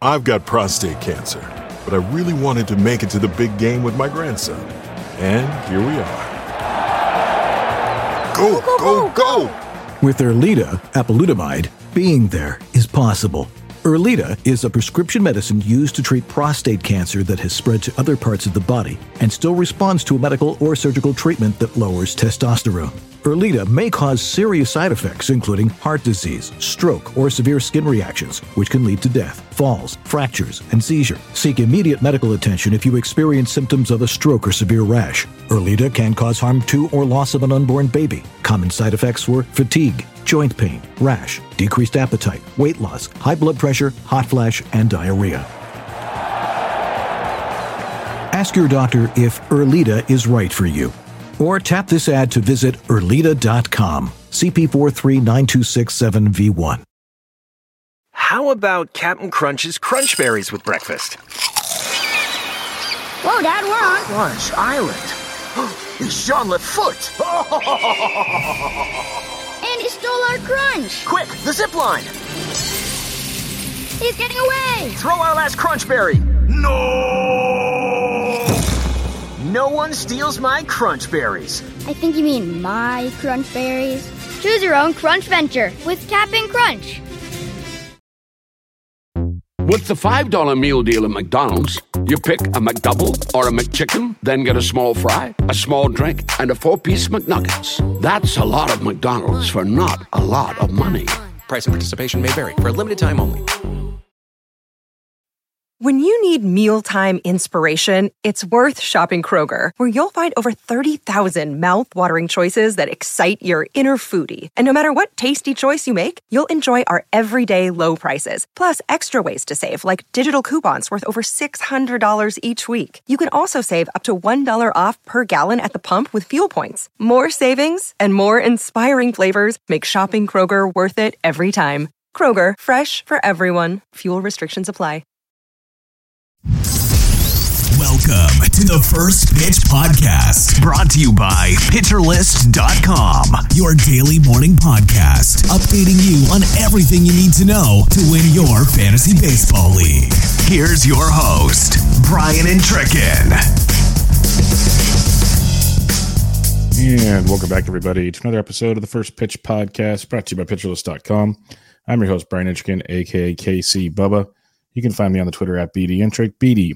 I've got prostate cancer, but I really wanted to make it to the big game with my grandson. And here we are. Go, go, go! With Erleada, apalutamide, being there is possible. Erleada is a prescription medicine used to treat prostate cancer that has spread to other parts of the body and still responds to a medical or surgical treatment that lowers testosterone. Erleada may cause serious side effects, including heart disease, stroke, or severe skin reactions, which can lead to death, falls, fractures, and seizure. Seek immediate medical attention if you experience symptoms of a stroke or severe rash. Erleada can cause harm to or loss of an unborn baby. Common side effects were fatigue, joint pain, rash, decreased appetite, weight loss, high blood pressure, hot flash, and diarrhea. Ask your doctor if Erleada is right for you. Or tap this ad to visit Erleada.com. CP439267V1. How about Captain Crunch's Crunch Berries with breakfast? Whoa, Dad, we're on Crunch Island. It's Jean-Luc Foot. And he stole our crunch. Quick, the zip line. He's getting away. Throw our last Crunch Berry. No! No one steals my Crunch Berries. I think you mean my crunch berries. Choose your own crunch venture with Cap'n Crunch. With the $5 meal deal at McDonald's, you pick a McDouble or a McChicken, then get a small fry, a small drink, and a 4-piece McNuggets. That's a lot of McDonald's for not a lot of money. Price and participation may vary. For a limited time only. When you need mealtime inspiration, it's worth shopping Kroger, where you'll find over 30,000 mouth-watering choices that excite your inner foodie. And no matter what tasty choice you make, you'll enjoy our everyday low prices, plus extra ways to save, like digital coupons worth over $600 each week. You can also save up to $1 off per gallon at the pump with fuel points. More savings and more inspiring flavors make shopping Kroger worth it every time. Kroger, fresh for everyone. Fuel restrictions apply. Welcome to the First Pitch Podcast, brought to you by PitcherList.com, your daily morning podcast, updating you on everything you need to know to win your fantasy baseball league. Here's your host, Brian and Tricken. And welcome back, everybody, to another episode of the First Pitch Podcast, brought to you by PitcherList.com. I'm your host, Brian Intrican, a.k.a. KC Bubba. You can find me on the Twitter at BDEntrek,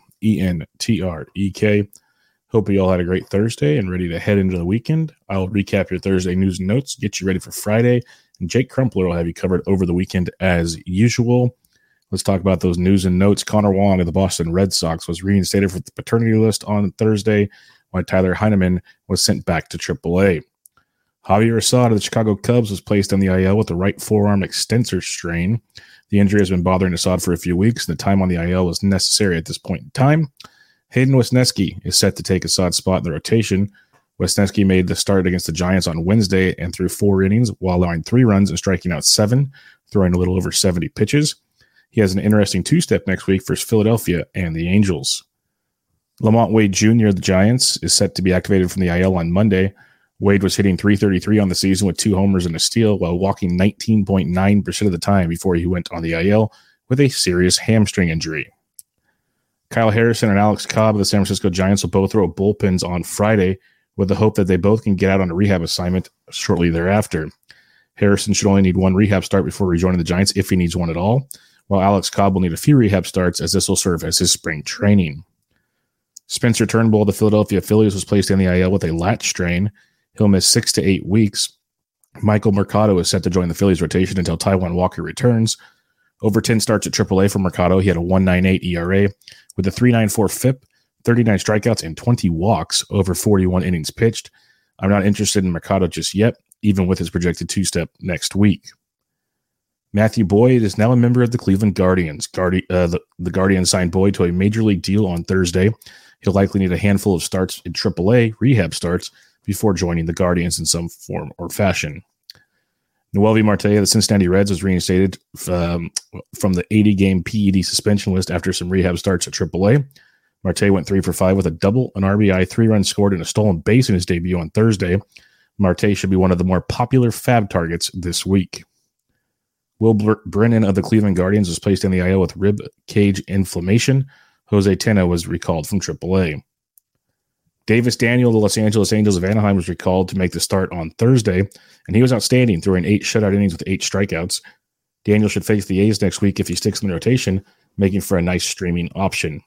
BDENTREK. Hope you all had a great Thursday and ready to head into the weekend. I'll recap your Thursday news and notes, get you ready for Friday, and Jake Crumpler will have you covered over the weekend as usual. Let's talk about those news and notes. Connor Wong of the Boston Red Sox was reinstated for the paternity list on Thursday, while Tyler Heineman was sent back to AAA. Javier Assad of the Chicago Cubs was placed on the IL with the right forearm extensor strain. The injury has been bothering Assad for a few weeks, and the time on the IL was necessary at this point in time. Hayden Wesneski is set to take Assad's spot in the rotation. Wesneski made the start against the Giants on Wednesday and threw 4 innings while allowing 3 runs and striking out 7, throwing a little over 70 pitches. He has an interesting 2-step next week versus Philadelphia and the Angels. Lamont Wade Jr. of the Giants is set to be activated from the IL on Monday. Wade was hitting .333 on the season with 2 homers and a steal while walking 19.9% of the time before he went on the IL with a serious hamstring injury. Kyle Harrison and Alex Cobb of the San Francisco Giants will both throw bullpens on Friday with the hope that they both can get out on a rehab assignment shortly thereafter. Harrison should only need 1 rehab start before rejoining the Giants if he needs one at all, while Alex Cobb will need a few rehab starts as this will serve as his spring training. Spencer Turnbull of the Philadelphia Phillies was placed in the IL with a lat strain. He'll miss 6 to 8 weeks. Michael Mercado is set to join the Phillies rotation until Taijuan Walker returns. Over 10 starts at AAA for Mercado. He had a 1.98 ERA with a 3.94 FIP, 39 strikeouts, and 20 walks over 41 innings pitched. I'm not interested in Mercado just yet, even with his projected 2-step next week. Matthew Boyd is now a member of the Cleveland Guardians. The Guardians signed Boyd to a major league deal on Thursday. He'll likely need a handful of starts in AAA, rehab starts, before joining the Guardians in some form or fashion. Noelvi Marte of the Cincinnati Reds was reinstated from the 80-game PED suspension list after some rehab starts at AAA. Marte went 3 for 5 with a double, an RBI, 3 runs scored, and a stolen base in his debut on Thursday. Marte should be one of the more popular fab targets this week. Will Brennan of the Cleveland Guardians was placed in the IL with rib cage inflammation. Jose Tena was recalled from AAA. Davis Daniel of the Los Angeles Angels of Anaheim was recalled to make the start on Thursday, and he was outstanding, throwing 8 shutout innings with 8 strikeouts. Daniel should face the A's next week if he sticks in the rotation, making for a nice streaming option.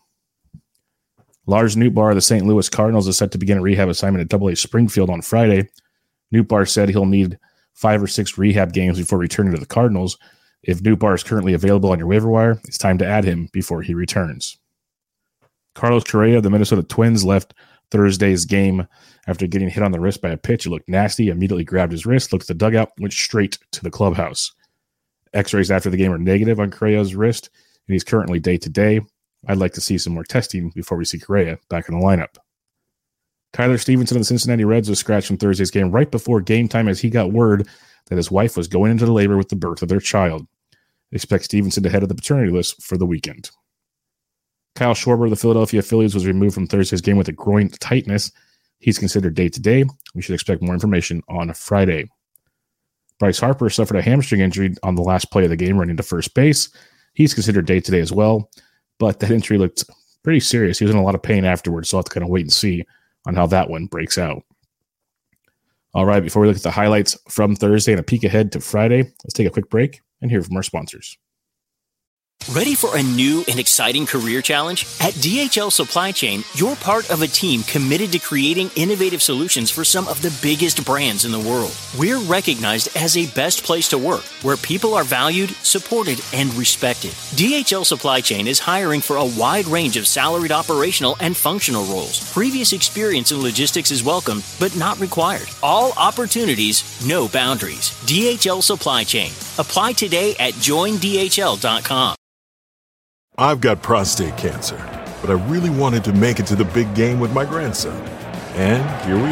Lars Nootbaar of the St. Louis Cardinals is set to begin a rehab assignment at AA Springfield on Friday. Nootbaar said he'll need 5 or 6 rehab games before returning to the Cardinals. If Nootbaar is currently available on your waiver wire, it's time to add him before he returns. Carlos Correa of the Minnesota Twins left Thursday's game after getting hit on the wrist by a pitch. It looked nasty, immediately grabbed his wrist, looked at the dugout, went straight to the clubhouse. X-rays after the game are negative on Correa's wrist, and he's currently day-to-day. I'd like to see some more testing before we see Correa back in the lineup. Tyler Stevenson of the Cincinnati Reds was scratched from Thursday's game right before game time as he got word that his wife was going into labor with the birth of their child. They expect Stevenson to head of the paternity list for the weekend. Kyle Schwarber of the Philadelphia Phillies was removed from Thursday's game with a groin tightness. He's considered day-to-day. We should expect more information on Friday. Bryce Harper suffered a hamstring injury on the last play of the game running to first base. He's considered day-to-day as well, but that injury looked pretty serious. He was in a lot of pain afterwards, so I'll have to kind of wait and see on how that one breaks out. All right, before we look at the highlights from Thursday and a peek ahead to Friday, let's take a quick break and hear from our sponsors. Ready for a new and exciting career challenge? At DHL Supply Chain, you're part of a team committed to creating innovative solutions for some of the biggest brands in the world. We're recognized as a best place to work, where people are valued, supported, and respected. DHL Supply Chain is hiring for a wide range of salaried operational and functional roles. Previous experience in logistics is welcome, but not required. All opportunities, no boundaries. DHL Supply Chain. Apply today at joindhl.com. I've got prostate cancer, but I really wanted to make it to the big game with my grandson. And here we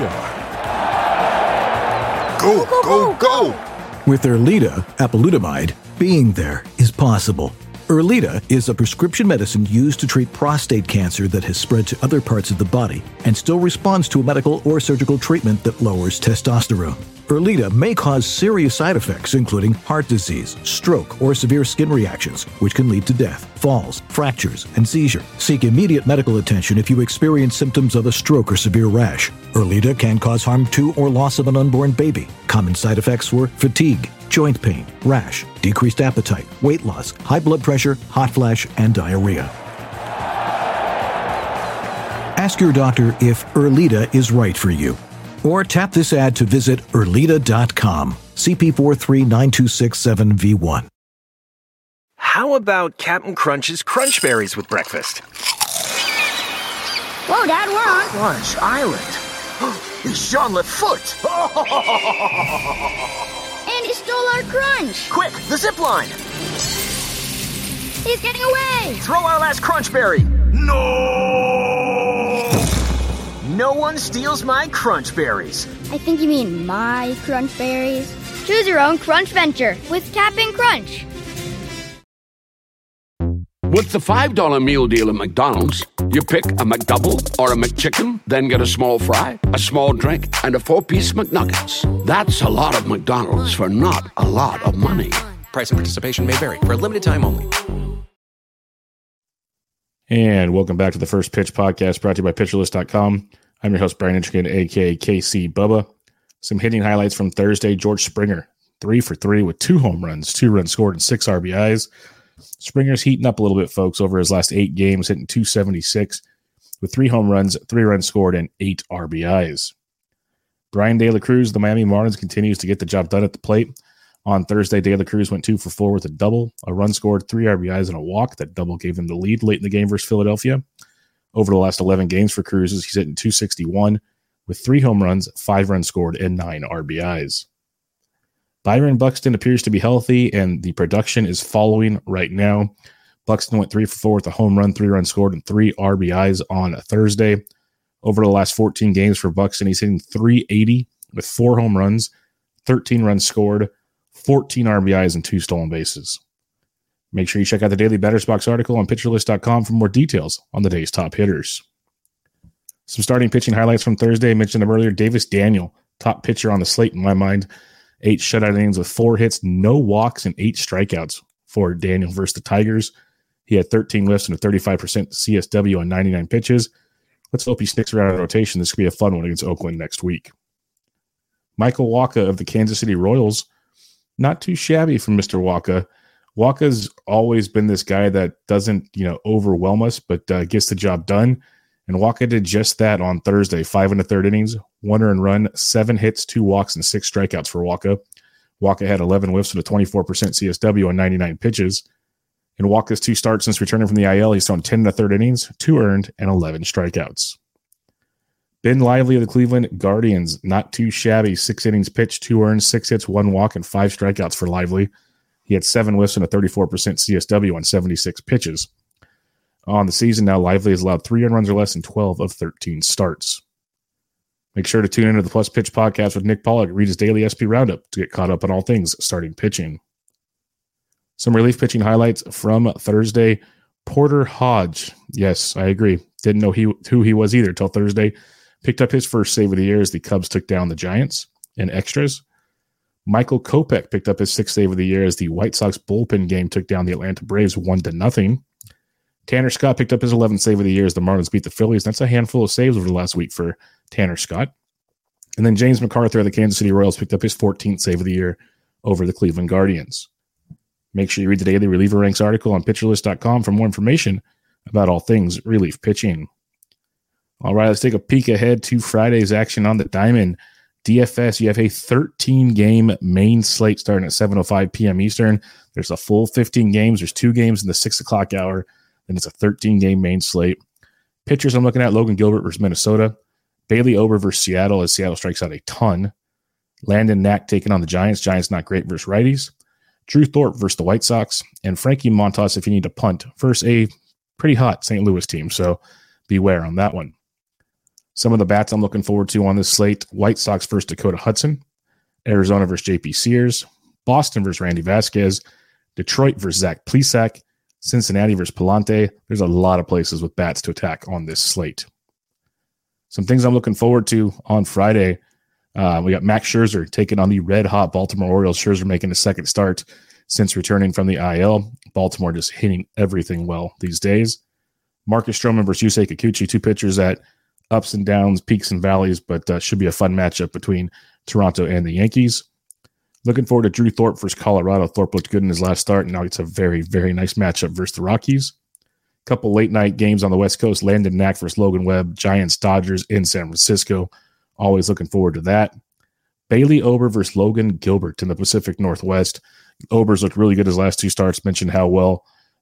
are. Go, go, go! With Erleada, apalutamide, being there is possible. Erleada is a prescription medicine used to treat prostate cancer that has spread to other parts of the body and still responds to a medical or surgical treatment that lowers testosterone. Erleada may cause serious side effects, including heart disease, stroke, or severe skin reactions, which can lead to death, falls, fractures, and seizure. Seek immediate medical attention if you experience symptoms of a stroke or severe rash. Erleada can cause harm to or loss of an unborn baby. Common side effects were fatigue, joint pain, rash, decreased appetite, weight loss, high blood pressure, hot flash, and diarrhea. Ask your doctor if Erleada is right for you. Or tap this ad to visit Erleada.com. CP4392667V1. How about Captain Crunch's Crunch Berries with breakfast? Whoa, Dad, we're on Crunch Island. It's Jean Lafoot. And he stole our crunch. Quick, the zip line. He's getting away. Throw our last Crunch Berry. No! No one steals my Crunch Berries. I think you mean my Crunch Berries. Choose your own Crunch venture with Cap'n Crunch. With the $5 meal deal at McDonald's, you pick a McDouble or a McChicken, then get a small fry, a small drink, and a 4-piece McNuggets. That's a lot of McDonald's for not a lot of money. Price and participation may vary. For a limited time only. And welcome back to the First Pitch Podcast, brought to you by PitcherList.com. I'm your host, Brian Inchigan, a.k.a. KC Bubba. Some hitting highlights from Thursday. George Springer, 3 for 3 with 2 home runs, 2 runs scored, and 6 RBIs. Springer's heating up a little bit, folks, over his last 8 games, hitting .276 with 3 home runs, 3 runs scored, and 8 RBIs. Brian De La Cruz, the Miami Marlins, continues to get the job done at the plate. On Thursday, De La Cruz went 2 for 4 with a double, a run scored, 3 RBIs, and a walk. That double gave him the lead late in the game versus Philadelphia. Over the last 11 games for Cruz, he's hitting .261 with 3 home runs, 5 runs scored, and 9 RBIs. Byron Buxton appears to be healthy, and the production is following right now. Buxton went 3 for 4 with a home run, 3 runs scored, and 3 RBIs on Thursday. Over the last 14 games for Buxton, he's hitting .380 with 4 home runs, 13 runs scored, 14 RBIs, and 2 stolen bases. Make sure you check out the Daily Batters Box article on PitcherList.com for more details on the day's top hitters. Some starting pitching highlights from Thursday. I mentioned them earlier. Davis Daniel, top pitcher on the slate in my mind. 8 shutout innings with 4 hits, no walks, and 8 strikeouts for Daniel versus the Tigers. He had 13 lifts and a 35% CSW on 99 pitches. Let's hope he sticks around in rotation. This could be a fun one against Oakland next week. Michael Wacha of the Kansas City Royals, not too shabby from Mr. Wacha. Wacha's always been this guy that doesn't, overwhelm us, but gets the job done. And Wacha did just that on Thursday. 5 1/3 innings, 1 earned run, 7 hits, 2 walks, and 6 strikeouts for Wacha. Wacha had 11 whiffs with a 24% CSW on 99 pitches. In Wacha's 2 starts since returning from the IL, he's thrown 10 1/3 innings, 2 earned, and 11 strikeouts. Ben Lively of the Cleveland Guardians, not too shabby. 6 innings pitched, 2 earned, 6 hits, 1 walk, and 5 strikeouts for Lively. He had 7 whiffs and a 34% CSW on 76 pitches. On the season now, Lively has allowed 3 earned runs or less in 12 of 13 starts. Make sure to tune into the Plus Pitch podcast with Nick Pollock. Read his daily SP Roundup to get caught up on all things starting pitching. Some relief pitching highlights from Thursday. Porter Hodge. Yes, I agree. Didn't know who he was either until Thursday. Picked up his first save of the year as the Cubs took down the Giants in extras. Michael Kopech picked up his 6th save of the year as the White Sox bullpen game took down the Atlanta Braves 1-0. Tanner Scott picked up his 11th save of the year as the Marlins beat the Phillies. That's a handful of saves over the last week for Tanner Scott. And then James McArthur of the Kansas City Royals picked up his 14th save of the year over the Cleveland Guardians. Make sure you read the daily reliever ranks article on pitcherlist.com for more information about all things relief pitching. All right, let's take a peek ahead to Friday's action on the diamond. DFS, you have a 13-game main slate starting at 7:05 p.m. Eastern. There's a full 15 games. There's 2 games in the 6 o'clock hour. Then it's a 13-game main slate. Pitchers I'm looking at, Logan Gilbert versus Minnesota. Bailey Ober versus Seattle as Seattle strikes out a ton. Landon Knack taking on the Giants. Giants not great versus righties. Drew Thorpe versus the White Sox. And Frankie Montas if you need to punt versus a pretty hot St. Louis team. So beware on that one. Some of the bats I'm looking forward to on this slate. White Sox versus Dakota Hudson. Arizona versus J.P. Sears. Boston versus Randy Vasquez. Detroit versus Zach Plesac. Cincinnati versus Palante. There's a lot of places with bats to attack on this slate. Some things I'm looking forward to on Friday. We got Max Scherzer taking on the red-hot Baltimore Orioles. Scherzer making a second start since returning from the IL. Baltimore just hitting everything well these days. Marcus Stroman versus Yusei Kikuchi, 2 pitchers at ups and downs, peaks and valleys, but should be a fun matchup between Toronto and the Yankees. Looking forward to Drew Thorpe versus Colorado. Thorpe looked good in his last start, and now it's a very, very nice matchup versus the Rockies. Couple late-night games on the West Coast. Landon Knack versus Logan Webb. Giants, Dodgers in San Francisco. Always looking forward to that. Bailey Ober versus Logan Gilbert in the Pacific Northwest. Ober's looked really good his last 2 starts. Mentioned how well,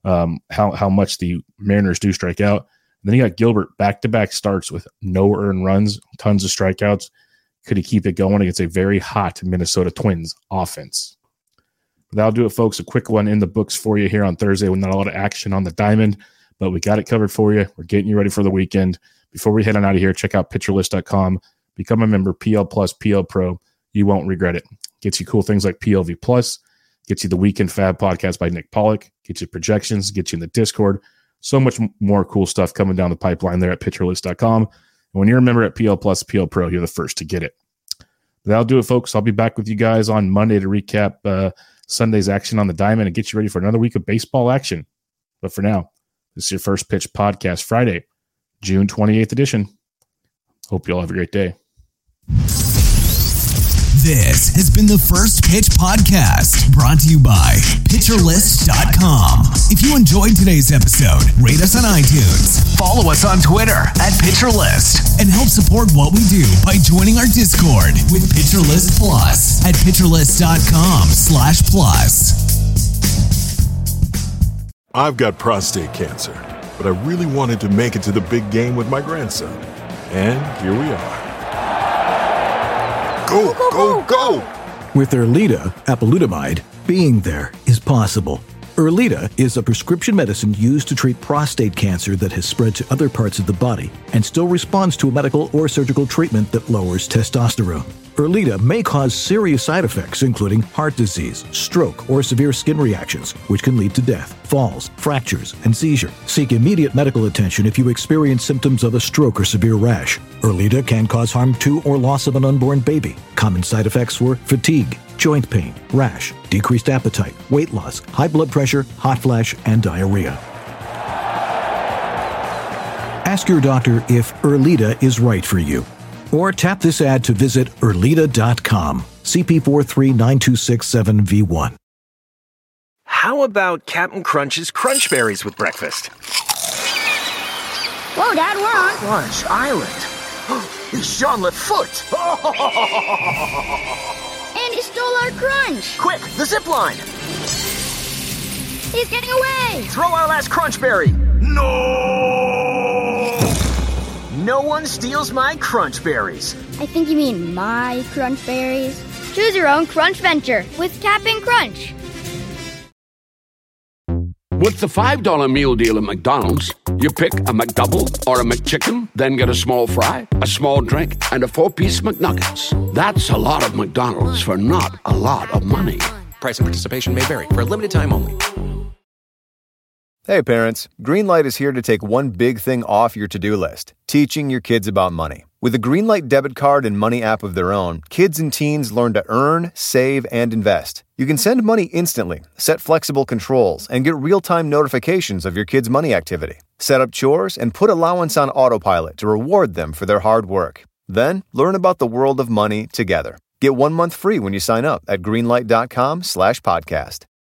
how much the Mariners do strike out. And then you got Gilbert back-to-back starts with no earned runs, tons of strikeouts. Could he keep it going against a very hot Minnesota Twins offense? But that'll do it, folks. A quick one in the books for you here on Thursday with not a lot of action on the diamond, but we got it covered for you. We're getting you ready for the weekend. Before we head on out of here, check out pitcherlist.com. Become a member, PL Plus, PL Pro. You won't regret it. Gets you cool things like PLV Plus, gets you the Weekend Fab podcast by Nick Pollock, gets you projections, gets you in the Discord. So much more cool stuff coming down the pipeline there at pitcherlist.com. And when you're a member at PL Plus, PL Pro, you're the first to get it. That'll do it, folks. I'll be back with you guys on Monday to recap Sunday's action on the diamond and get you ready for another week of baseball action. But for now, this is your First Pitch Podcast, Friday, June 28th edition. Hope you all have a great day. This has been the First Pitch Podcast, brought to you by PitcherList.com. If you enjoyed today's episode, rate us on iTunes, follow us on Twitter at PitcherList, and help support what we do by joining our Discord with PitcherList Plus at PitcherList.com/plus. I've got prostate cancer, but I really wanted to make it to the big game with my grandson. And here we are. Go, go, go! With Erleada, apalutamide, being there is possible. Erleada is a prescription medicine used to treat prostate cancer that has spread to other parts of the body and still responds to a medical or surgical treatment that lowers testosterone. Erleada may cause serious side effects, including heart disease, stroke, or severe skin reactions, which can lead to death, falls, fractures, and seizure. Seek immediate medical attention if you experience symptoms of a stroke or severe rash. Erleada can cause harm to or loss of an unborn baby. Common side effects were fatigue, joint pain, rash, decreased appetite, weight loss, high blood pressure, hot flash, and diarrhea. Ask your doctor if Erleada is right for you. Or tap this ad to visit Erleada.com. CP4392667V1. How about Captain Crunch's Crunch Berries with breakfast? Whoa, Dad, we're on Crunch Island. It's Jean Lafoot. And he stole our crunch. Quick, the zip line. He's getting away. Throw our last Crunch Berry. No! No one steals my Crunch Berries. I think you mean my Crunch Berries. Choose your own Crunch Venture with Cap'n Crunch. With the $5 meal deal at McDonald's, you pick a McDouble or a McChicken, then get a small fry, a small drink, and a 4-piece McNuggets. That's a lot of McDonald's for not a lot of money. Price and participation may vary. For a limited time only. Hey parents, Greenlight is here to take one big thing off your to-do list, teaching your kids about money. With a Greenlight debit card and money app of their own, kids and teens learn to earn, save, and invest. You can send money instantly, set flexible controls, and get real-time notifications of your kids' money activity. Set up chores and put allowance on autopilot to reward them for their hard work. Then, learn about the world of money together. Get 1 month free when you sign up at greenlight.com/podcast.